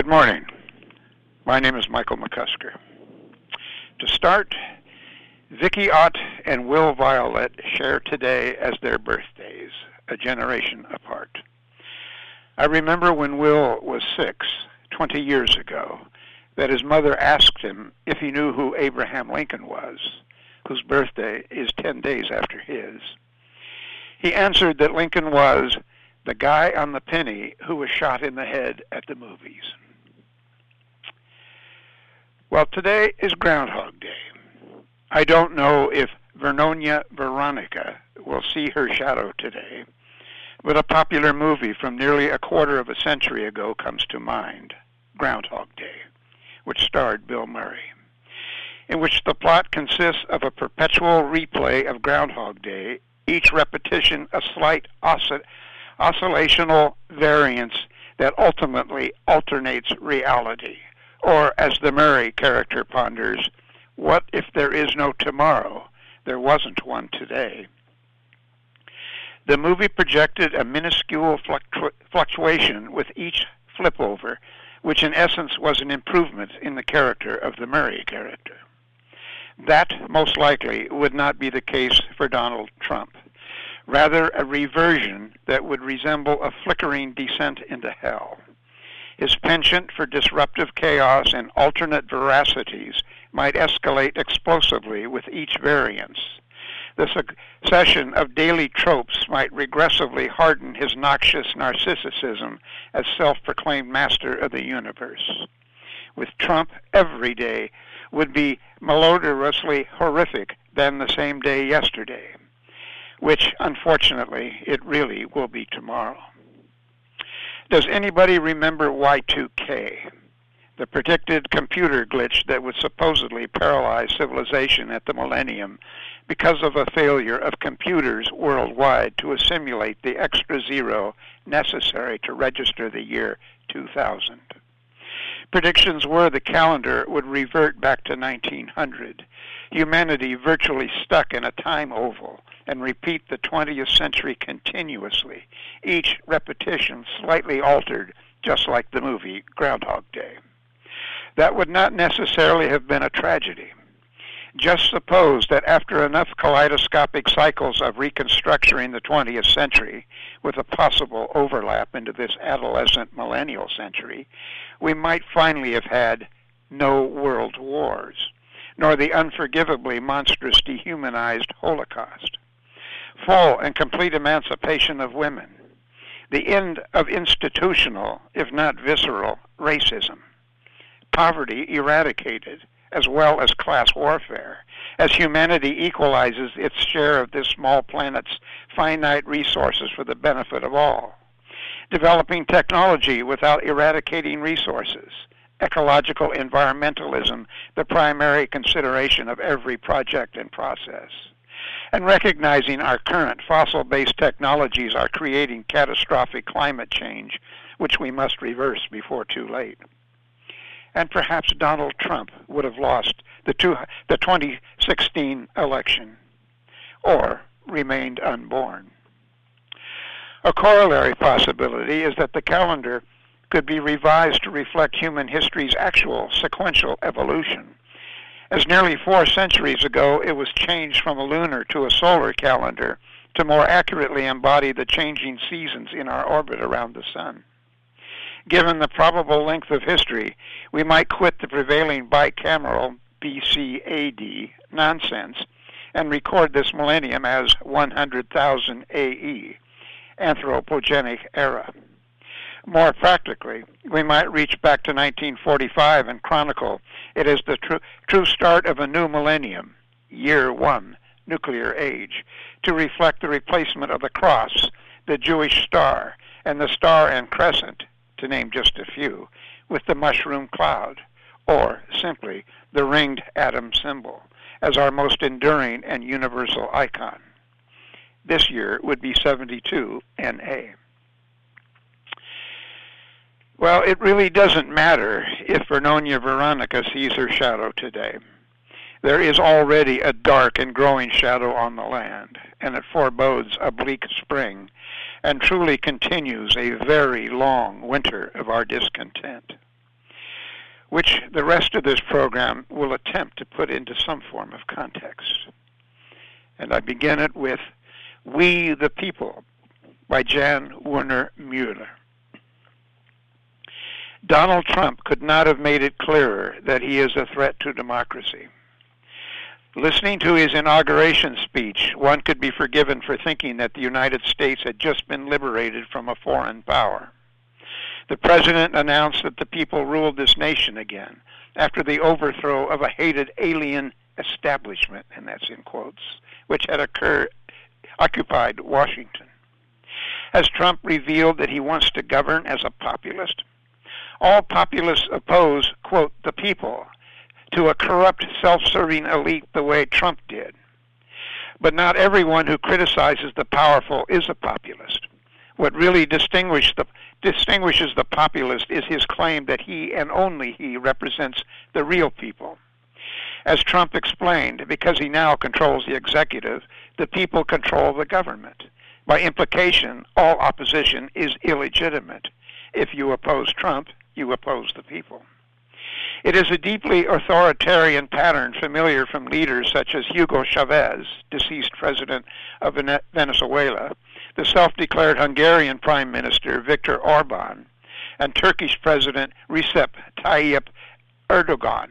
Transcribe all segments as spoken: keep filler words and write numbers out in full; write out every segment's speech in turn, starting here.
Good morning. My name is Michael McCusker. To start, Vicky Ott and Will Violet share today as their birthdays, a generation apart. I remember when Will was six, twenty years ago, that his mother asked him if he knew who Abraham Lincoln was, whose birthday is ten days after his. He answered that Lincoln was the guy on the penny who was shot in the head at the movies. Well, today is Groundhog Day. I don't know if Vernonia Veronica will see her shadow today, but a popular movie from nearly a quarter of a century ago comes to mind, Groundhog Day, which starred Bill Murray, in which the plot consists of a perpetual replay of Groundhog Day, each repetition a slight oscill- oscillational variance that ultimately alternates reality. Or, as the Murray character ponders, what if there is no tomorrow? There wasn't one today. The movie projected a minuscule fluctu- fluctuation with each flip-over, which in essence was an improvement in the character of the Murray character. That, most likely, would not be the case for Donald Trump. Rather, a reversion that would resemble a flickering descent into hell. His penchant for disruptive chaos and alternate veracities might escalate explosively with each variance. The succession of daily tropes might regressively harden his noxious narcissism as self-proclaimed master of the universe. With Trump, every day would be malodorously horrific than the same day yesterday, which, unfortunately, it really will be tomorrow. Does anybody remember Y two K, the predicted computer glitch that would supposedly paralyze civilization at the millennium because of a failure of computers worldwide to assimilate the extra zero necessary to register the year two thousand? Predictions were the calendar would revert back to nineteen hundred, humanity virtually stuck in a time oval, and repeat the twentieth century continuously, each repetition slightly altered, just like the movie Groundhog Day. That would not necessarily have been a tragedy. Just suppose that after enough kaleidoscopic cycles of reconstructuring the twentieth century, with a possible overlap into this adolescent millennial century, we might finally have had no world wars, nor the unforgivably monstrous dehumanized Holocaust. Full and complete emancipation of women, the end of institutional, if not visceral, racism, poverty eradicated, as well as class warfare, as humanity equalizes its share of this small planet's finite resources for the benefit of all, developing technology without eradicating resources, ecological environmentalism the primary consideration of every project and process, and recognizing our current fossil-based technologies are creating catastrophic climate change, which we must reverse before too late. And perhaps Donald Trump would have lost the, two, the twenty sixteen election, or remained unborn. A corollary possibility is that the calendar could be revised to reflect human history's actual sequential evolution. As nearly four centuries ago, it was changed from a lunar to a solar calendar to more accurately embody the changing seasons in our orbit around the sun. Given the probable length of history, we might quit the prevailing bicameral B C A D nonsense and record this millennium as one hundred thousand A E, anthropogenic era. More practically, we might reach back to nineteen forty-five and chronicle it as the tr- true start of a new millennium, year one, nuclear age, to reflect the replacement of the cross, the Jewish star, and the star and crescent, to name just a few, with the mushroom cloud, or simply the ringed atom symbol, as our most enduring and universal icon. This year would be seventy-two N A. Well, it really doesn't matter if Vernonia Veronica sees her shadow today. There is already a dark and growing shadow on the land, and it forebodes a bleak spring, and truly continues a very long winter of our discontent. which the rest of this program will attempt to put into some form of context. And I begin it with We the People by Jan Werner Mueller. Donald Trump could not have made it clearer that he is a threat to democracy. Listening to his inauguration speech, one could be forgiven for thinking that the United States had just been liberated from a foreign power. The president announced that the people ruled this nation again after the overthrow of a hated alien establishment, and that's in quotes, which had occurred, occupied Washington. Has Trump revealed that he wants to govern as a populist? All populists oppose, quote, the people, to a corrupt, self-serving elite the way Trump did. But not everyone who criticizes the powerful is a populist. What really distinguish the, distinguishes the populist is his claim that he and only he represents the real people. As Trump explained, because he now controls the executive, the people control the government. By implication, all opposition is illegitimate. If you oppose Trump, you oppose the people. It is a deeply authoritarian pattern familiar from leaders such as Hugo Chavez, deceased president of Venezuela, the self-declared Hungarian Prime Minister Viktor Orban, and Turkish President Recep Tayyip Erdogan.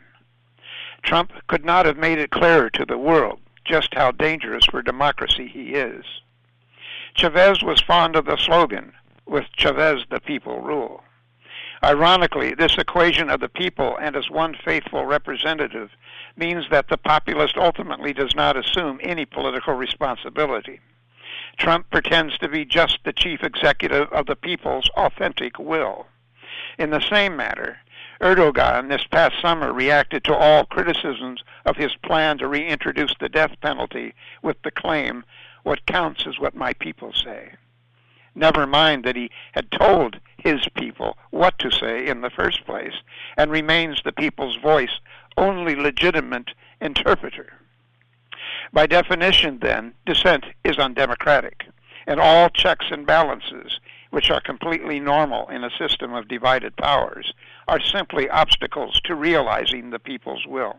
Trump could not have made it clearer to the world just how dangerous for democracy he is. Chavez was fond of the slogan, with Chavez the people rule. Ironically, this equation of the people and as one faithful representative means that the populist ultimately does not assume any political responsibility. Trump pretends to be just the chief executive of the people's authentic will. In the same manner, Erdogan this past summer reacted to all criticisms of his plan to reintroduce the death penalty with the claim, "What counts is what my people say." Never mind that he had told his people what to say in the first place, and remains the people's voice, only legitimate interpreter. By definition, then, dissent is undemocratic, and all checks and balances, which are completely normal in a system of divided powers, are simply obstacles to realizing the people's will.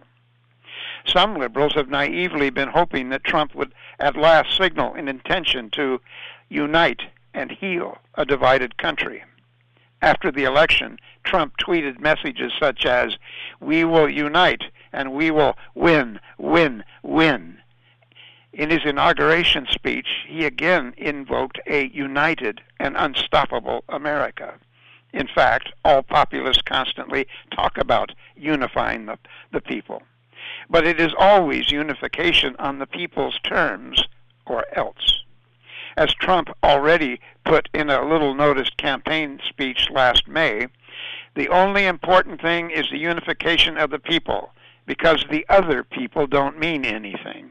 Some liberals have naively been hoping that Trump would at last signal an intention to unite and heal a divided country. After the election, Trump tweeted messages such as, "We will unite and we will win, win, win." In his inauguration speech, he again invoked a united and unstoppable America. In fact, all populists constantly talk about unifying the, the people. But it is always unification on the people's terms or else. As Trump already put in a little-noticed campaign speech last May, the only important thing is the unification of the people, because the other people don't mean anything.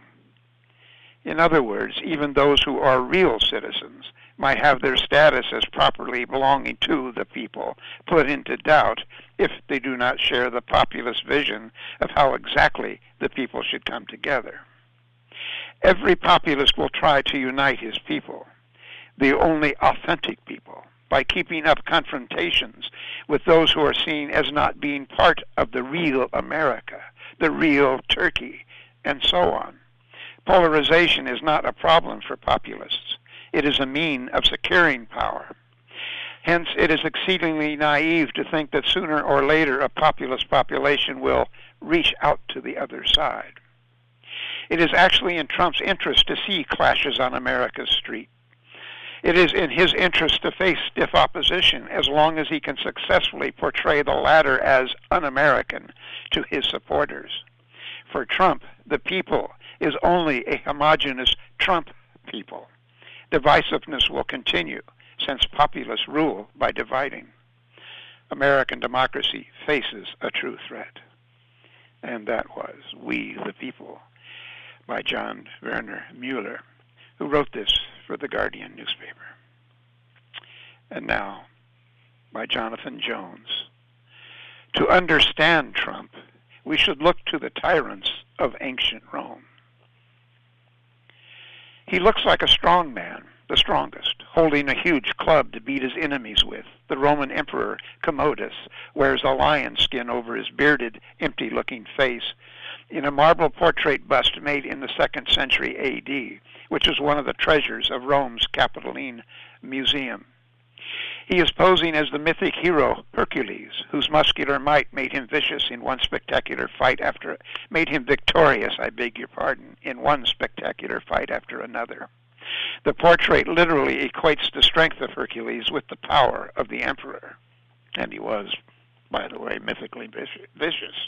In other words, even those who are real citizens might have their status as properly belonging to the people put into doubt if they do not share the populist vision of how exactly the people should come together. Every populist will try to unite his people, the only authentic people, by keeping up confrontations with those who are seen as not being part of the real America, the real Turkey, and so on. Polarization is not a problem for populists. It is a mean of securing power. Hence, it is exceedingly naive to think that sooner or later a populist population will reach out to the other side. It is actually in Trump's interest to see clashes on America's street. It is in his interest to face stiff opposition as long as he can successfully portray the latter as un-American to his supporters. For Trump, the people is only a homogeneous Trump people. Divisiveness will continue since populists rule by dividing. American democracy faces a true threat. And that was We the People by Jan Werner Mueller, who wrote this for the Guardian newspaper. And now, by Jonathan Jones. To understand Trump, we should look to the tyrants of ancient Rome. He looks like a strong man, the strongest, holding a huge club to beat his enemies with. The Roman Emperor Commodus wears a lion skin over his bearded, empty-looking face in a marble portrait bust made in the second century A D, which is one of the treasures of Rome's Capitoline Museum. He is posing as the mythic hero Hercules, whose muscular might made him vicious in one spectacular fight after made him victorious, I beg your pardon, in one spectacular fight after another. The portrait literally equates the strength of Hercules with the power of the emperor, and he was, by the way, mythically vicious.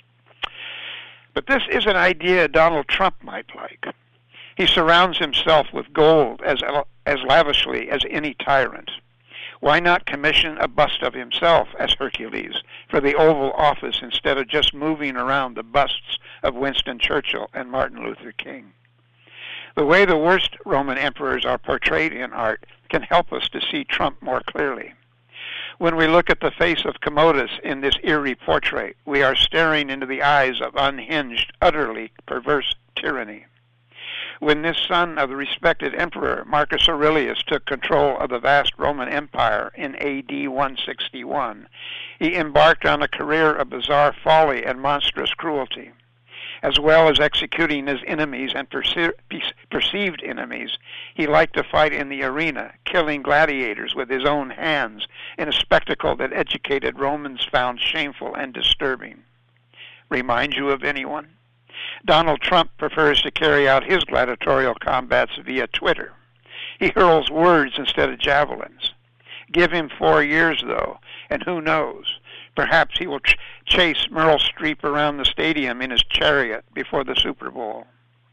But this is an idea Donald Trump might like. He surrounds himself with gold as as lavishly as any tyrant. Why not commission a bust of himself as Hercules for the Oval Office instead of just moving around the busts of Winston Churchill and Martin Luther King? The way the worst Roman emperors are portrayed in art can help us to see Trump more clearly. When we look at the face of Commodus in this eerie portrait, we are staring into the eyes of unhinged, utterly perverse tyranny. When this son of the respected emperor Marcus Aurelius took control of the vast Roman Empire in A D one sixty-one, he embarked on a career of bizarre folly and monstrous cruelty. As well as executing his enemies and perce- perceived enemies, he liked to fight in the arena, killing gladiators with his own hands in a spectacle that educated Romans found shameful and disturbing. Remind you of anyone? Donald Trump prefers to carry out his gladiatorial combats via Twitter. He hurls words instead of javelins. Give him four years, though, and who knows? Perhaps he will ch- chase Meryl Streep around the stadium in his chariot before the Super Bowl.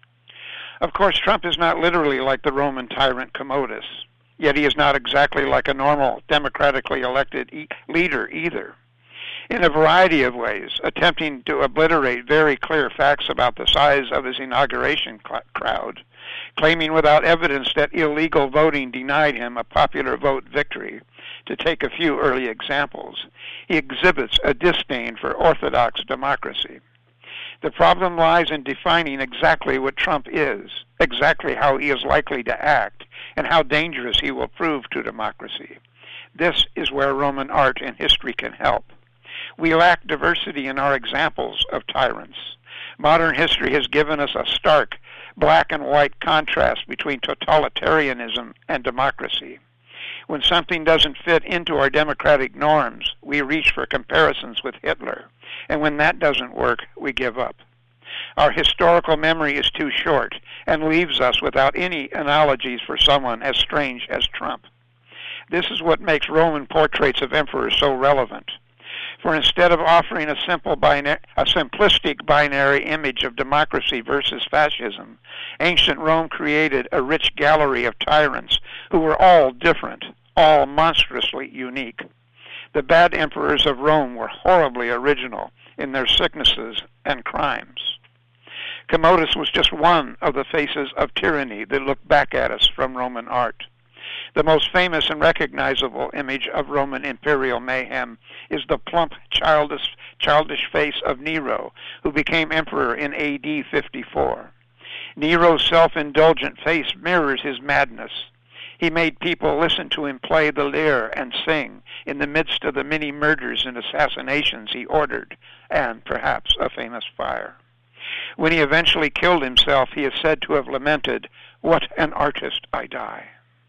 Of course, Trump is not literally like the Roman tyrant Commodus, yet he is not exactly like a normal, democratically elected e- leader either. In a variety of ways, attempting to obliterate very clear facts about the size of his inauguration cl- crowd, claiming without evidence that illegal voting denied him a popular vote victory, to take a few early examples, he exhibits a disdain for orthodox democracy. The problem lies in defining exactly what Trump is, exactly how he is likely to act, and how dangerous he will prove to democracy. This is where Roman art and history can help. We lack diversity in our examples of tyrants. Modern history has given us a stark black and white contrast between totalitarianism and democracy. When something doesn't fit into our democratic norms, we reach for comparisons with Hitler, and when that doesn't work, we give up. Our historical memory is too short and leaves us without any analogies for someone as strange as Trump. This is what makes Roman portraits of emperors so relevant. For instead of offering a simple binary, a simplistic binary image of democracy versus fascism, ancient Rome created a rich gallery of tyrants who were all different, all monstrously unique. The bad emperors of Rome were horribly original in their sicknesses and crimes. Commodus was just one of the faces of tyranny that look back at us from Roman art. The most famous and recognizable image of Roman imperial mayhem is the plump, childish, childish face of Nero, who became emperor in A D fifty-four. Nero's self-indulgent face mirrors his madness. He made people listen to him play the lyre and sing in the midst of the many murders and assassinations he ordered, and perhaps a famous fire. When he eventually killed himself, he is said to have lamented, "What an artist I die."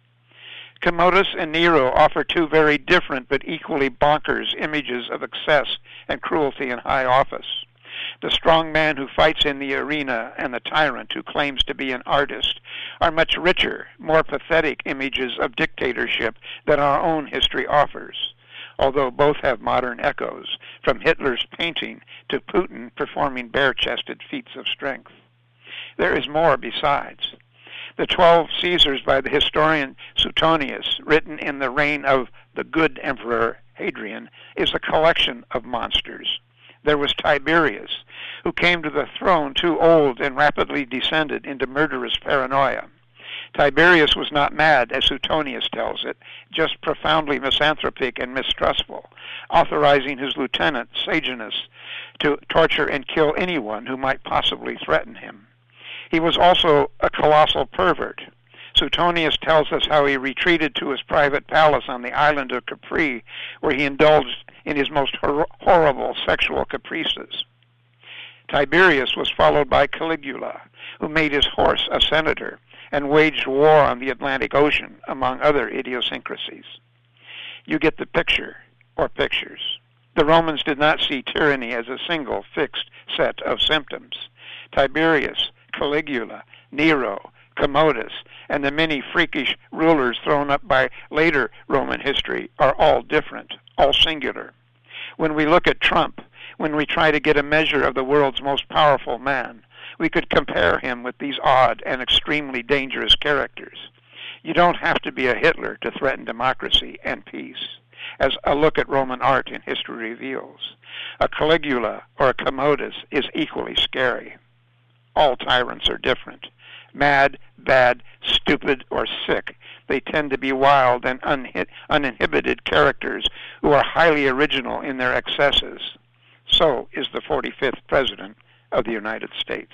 Commodus and Nero offer two very different but equally bonkers images of excess and cruelty in high office. The strong man who fights in the arena and the tyrant who claims to be an artist are much richer, more pathetic images of dictatorship than our own history offers, although both have modern echoes, from Hitler's painting to Putin performing bare-chested feats of strength. There is more besides. The Twelve Caesars by the historian Suetonius, written in the reign of the good emperor Hadrian, is a collection of monsters. There was Tiberius, who came to the throne too old and rapidly descended into murderous paranoia. Tiberius was not mad, as Suetonius tells it, just profoundly misanthropic and mistrustful, authorizing his lieutenant, Sejanus, to torture and kill anyone who might possibly threaten him. He was also a colossal pervert. Suetonius tells us how he retreated to his private palace on the island of Capri, where he indulged in his most hor- horrible sexual caprices. Tiberius was followed by Caligula, who made his horse a senator and waged war on the Atlantic Ocean, among other idiosyncrasies. You get the picture, or pictures. The Romans did not see tyranny as a single fixed set of symptoms. Tiberius, Caligula, Nero, Commodus, and the many freakish rulers thrown up by later Roman history are all different, all singular. When we look at Trump, when we try to get a measure of the world's most powerful man, we could compare him with these odd and extremely dangerous characters. You don't have to be a Hitler to threaten democracy and peace, as a look at Roman art and history reveals. A Caligula or a Commodus is equally scary. All tyrants are different. Mad, bad, stupid, or sick, they tend to be wild and unhit, uninhibited characters who are highly original in their excesses. So is the forty-fifth President of the United States.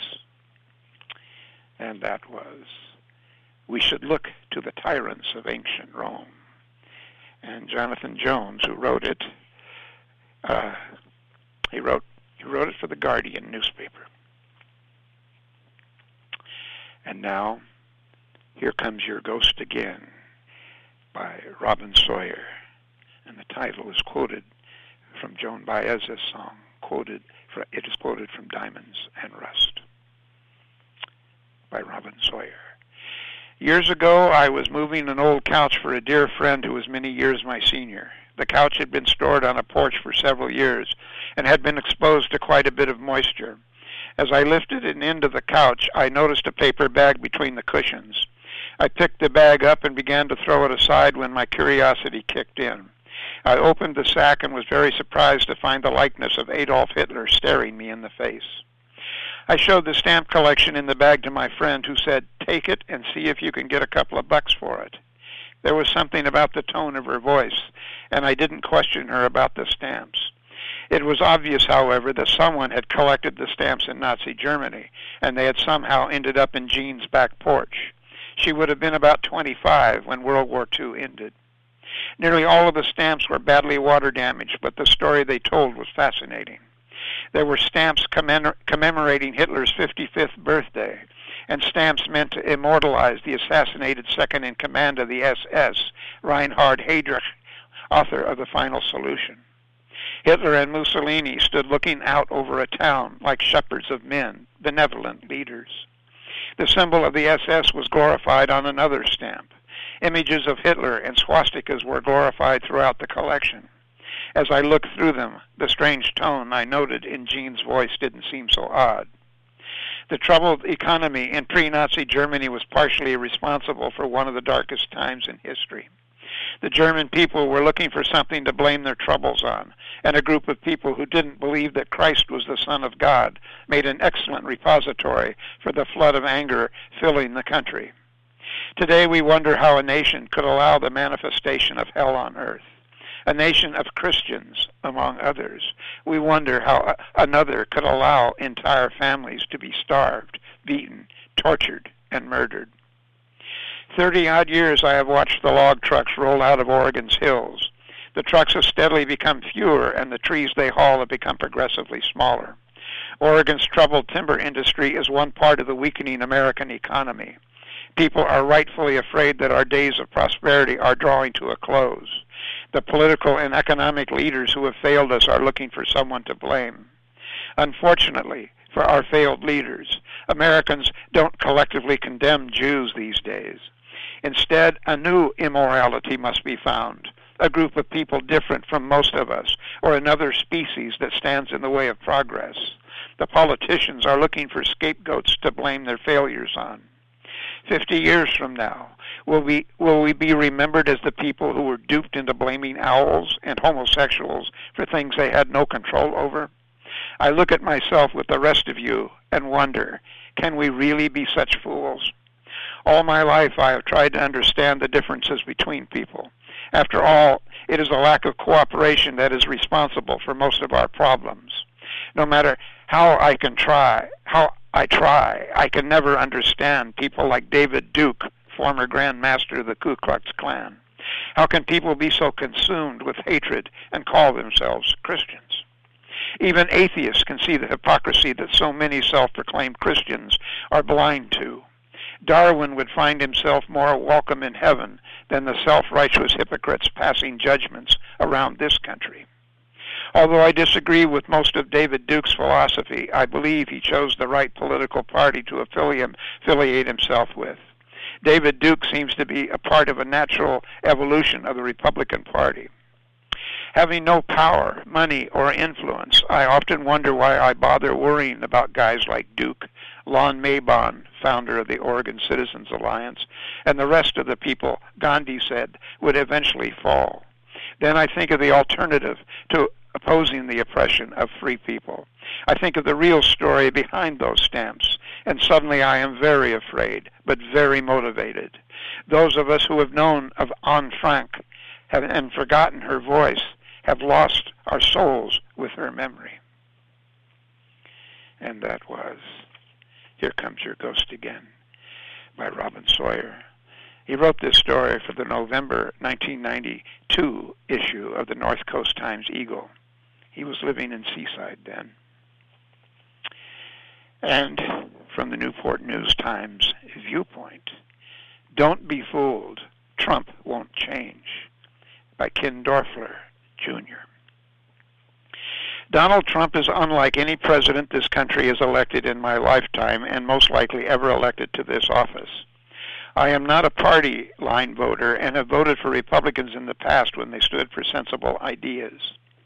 And that was, we should look to the tyrants of ancient Rome. And Jonathan Jones, who wrote it, uh, he wrote he wrote it for the Guardian newspaper. And now, Here Comes Your Ghost Again by Robin Sawyer. And the title is quoted from Joan Baez's song. Quoted, for, it is quoted from Diamonds and Rust by Robin Sawyer. Years ago, I was moving an old couch for a dear friend who was many years my senior. The couch had been stored on a porch for several years and had been exposed to quite a bit of moisture. As I lifted an end of the couch, I noticed a paper bag between the cushions. I picked the bag up and began to throw it aside when my curiosity kicked in. I opened the sack and was very surprised to find the likeness of Adolf Hitler staring me in the face. I showed the stamp collection in the bag to my friend, who said, "Take it and see if you can get a couple of bucks for it." There was something about the tone of her voice, and I didn't question her about the stamps. It was obvious, however, that someone had collected the stamps in Nazi Germany, and they had somehow ended up in Jean's back porch. She would have been about twenty-five when World War Two ended. Nearly all of the stamps were badly water damaged, but the story they told was fascinating. There were stamps commem- commemorating Hitler's fifty-fifth birthday, and stamps meant to immortalize the assassinated second-in-command of the S S, Reinhard Heydrich, author of The Final Solution. Hitler and Mussolini stood looking out over a town like shepherds of men, benevolent leaders. The symbol of the S S was glorified on another stamp. Images of Hitler and swastikas were glorified throughout the collection. As I looked through them, the strange tone I noted in Jean's voice didn't seem so odd. The troubled economy in pre-Nazi Germany was partially responsible for one of the darkest times in history. The German people were looking for something to blame their troubles on, and a group of people who didn't believe that Christ was the Son of God made an excellent repository for the flood of anger filling the country. Today we wonder how a nation could allow the manifestation of hell on earth. A nation of Christians, among others. We wonder how another could allow entire families to be starved, beaten, tortured, and murdered. Thirty-odd years I have watched the log trucks roll out of Oregon's hills. The trucks have steadily become fewer, and the trees they haul have become progressively smaller. Oregon's troubled timber industry is one part of the weakening American economy. People are rightfully afraid that our days of prosperity are drawing to a close. The political and economic leaders who have failed us are looking for someone to blame. Unfortunately for our failed leaders, Americans don't collectively condemn Jews these days. Instead, a new immorality must be found, a group of people different from most of us, or another species that stands in the way of progress. The politicians are looking for scapegoats to blame their failures on. Fifty years from now, will we, will we be remembered as the people who were duped into blaming owls and homosexuals for things they had no control over? I look at myself with the rest of you and wonder, can we really be such fools? All my life I have tried to understand the differences between people. After all, it is a lack of cooperation that is responsible for most of our problems. No matter how I can try, how I try, I can never understand people like David Duke, former Grand Master of the Ku Klux Klan? How can people be so consumed with hatred and call themselves Christians? Even atheists can see the hypocrisy that so many self-proclaimed Christians are blind to. Darwin would find himself more welcome in heaven than the self-righteous hypocrites passing judgments around this country. Although I disagree with most of David Duke's philosophy, I believe he chose the right political party to affiliate himself with. David Duke seems to be a part of a natural evolution of the Republican Party. Having no power, money, or influence, I often wonder why I bother worrying about guys like Duke, Lon Mabon, founder of the Oregon Citizens Alliance, and the rest of the people Gandhi said would eventually fall. Then I think of the alternative to opposing the oppression of free people. I think of the real story behind those stamps, and suddenly I am very afraid, but very motivated. Those of us who have known of Anne Frank have, and forgotten her voice have lost our souls with her memory. And that was Here Comes Your Ghost Again by Robin Sawyer. He wrote this story for the November nineteen ninety-two issue of the North Coast Times-Eagle. He was living in Seaside then. And from the Newport News-Times Viewpoint, Don't Be Fooled, Trump Won't Change by Ken Dorfler, Junior Donald Trump is unlike any president this country has elected in my lifetime and most likely ever elected to this office. I am not a party line voter and have voted for Republicans in the past when they stood for sensible ideas.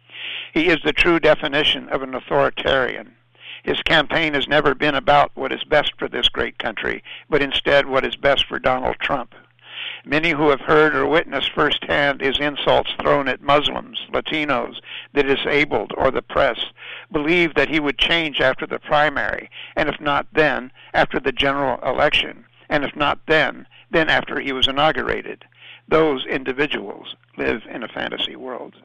He is the true definition of an authoritarian. His campaign has never been about what is best for this great country, but instead what is best for Donald Trump. Many who have heard or witnessed firsthand his insults thrown at Muslims, Latinos, the disabled, or the press, believe that he would change after the primary, and if not then, after the general election, and if not then, then after he was inaugurated. Those individuals live in a fantasy world.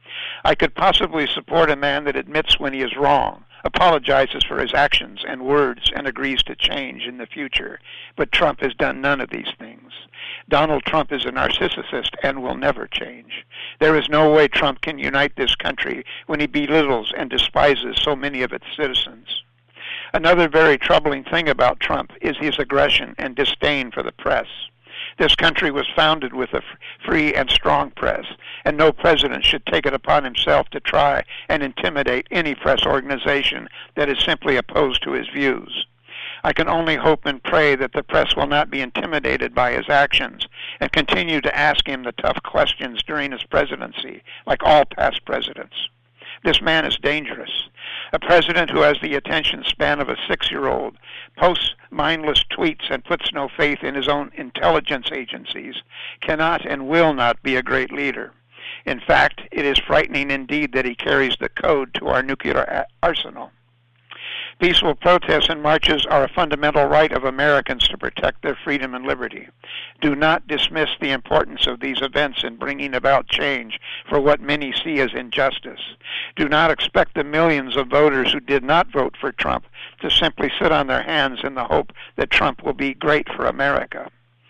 I could possibly support a man that admits when he is wrong, apologizes for his actions and words, and agrees to change in the future. But Trump has done none of these things. Donald Trump is a narcissist and will never change. There is no way Trump can unite this country when he belittles and despises so many of its citizens. Another very troubling thing about Trump is his aggression and disdain for the press. This country was founded with a free and strong press, and no president should take it upon himself to try and intimidate any press organization that is simply opposed to his views. I can only hope and pray that the press will not be intimidated by his actions and continue to ask him the tough questions during his presidency, like all past presidents. This man is dangerous. A president who has the attention span of a six-year-old, posts mindless tweets and puts no faith in his own intelligence agencies, cannot and will not be a great leader. In fact, it is frightening indeed that he carries the code to our nuclear arsenal. Peaceful protests and marches are a fundamental right of Americans to protect their freedom and liberty. Do not dismiss the importance of these events in bringing about change for what many see as injustice. Do not expect the millions of voters who did not vote for Trump to simply sit on their hands in the hope that Trump will be great for America.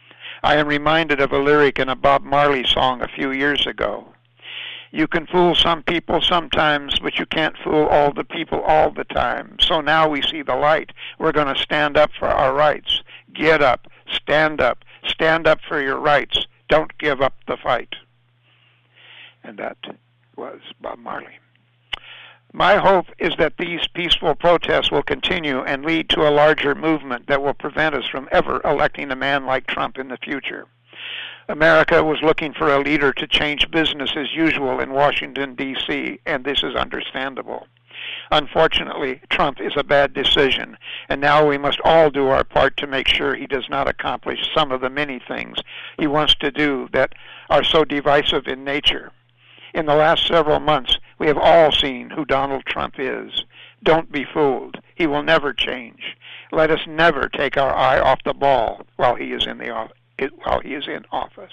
I am reminded of a lyric in a Bob Marley song a few years ago. You can fool some people sometimes, but you can't fool all the people all the time. So now we see the light. We're going to stand up for our rights. Get up. Stand up. Stand up for your rights. Don't give up the fight. And that was Bob Marley. My hope is that these peaceful protests will continue and lead to a larger movement that will prevent us from ever electing a man like Trump in the future. America was looking for a leader to change business as usual in Washington, D C, and this is understandable. Unfortunately, Trump is a bad decision, and now we must all do our part to make sure he does not accomplish some of the many things he wants to do that are so divisive in nature. In the last several months, we have all seen who Donald Trump is. Don't be fooled. He will never change. Let us never take our eye off the ball while he is in the office. It, while he is in office.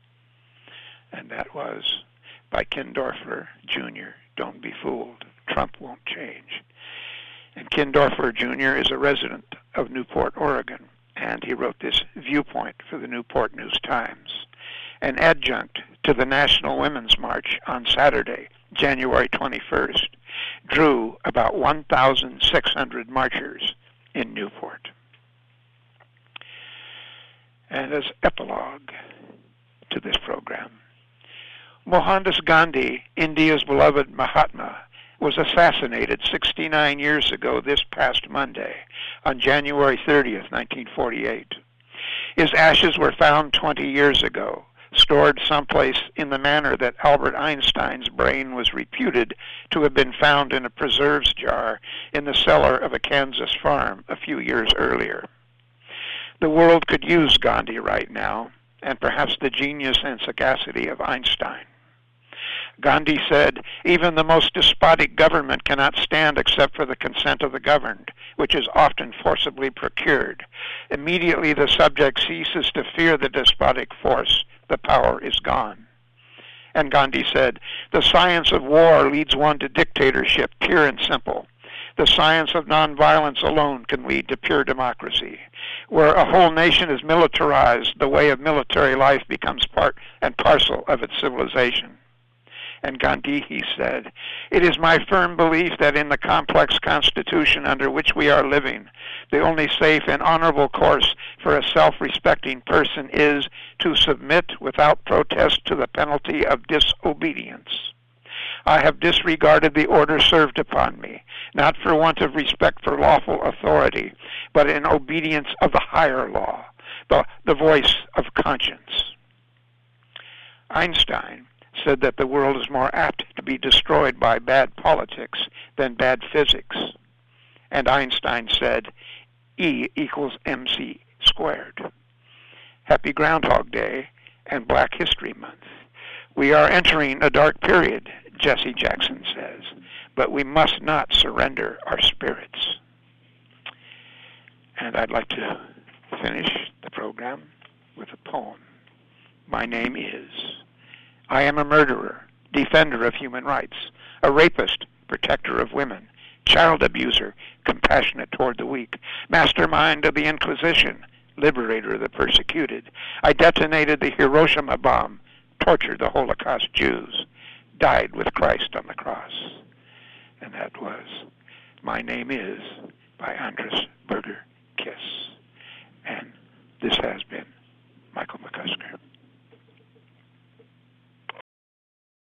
And that was by Ken Dorfler, Junior Don't be fooled. Trump won't change. And Ken Dorfler, Junior is a resident of Newport, Oregon, and he wrote this viewpoint for the Newport News Times. An adjunct to the National Women's March on Saturday, January twenty-first, drew about one thousand six hundred marchers in Newport. And as epilogue to this program, Mohandas Gandhi, India's beloved Mahatma, was assassinated sixty-nine years ago this past Monday, on January thirtieth, nineteen forty-eight. His ashes were found twenty years ago, stored someplace in the manner that Albert Einstein's brain was reputed to have been found in a preserves jar in the cellar of a Kansas farm a few years earlier. The world could use Gandhi right now, and perhaps the genius and sagacity of Einstein. Gandhi said, "Even the most despotic government cannot stand except for the consent of the governed, which is often forcibly procured. Immediately the subject ceases to fear the despotic force, the power is gone." And Gandhi said, "The science of war leads one to dictatorship, pure and simple. The science of nonviolence alone can lead to pure democracy. Where a whole nation is militarized, the way of military life becomes part and parcel of its civilization." And Gandhi, he said, "It is my firm belief that in the complex constitution under which we are living, the only safe and honorable course for a self-respecting person is to submit without protest to the penalty of disobedience. I have disregarded the order served upon me, not for want of respect for lawful authority, but in obedience of the higher law, the, the voice of conscience." Einstein said that the world is more apt to be destroyed by bad politics than bad physics. And Einstein said, E equals mc squared. Happy Groundhog Day and Black History Month. We are entering a dark period, Jesse Jackson says, but we must not surrender our spirits. And I'd like to finish the program with a poem. My name is... I am a murderer, defender of human rights, a rapist, protector of women, child abuser, compassionate toward the weak, mastermind of the Inquisition, liberator of the persecuted. I detonated the Hiroshima bomb, tortured the Holocaust Jews, died with Christ on the cross. And that was My Name Is by Andras Berger Kiss. And this has been Michael McCusker.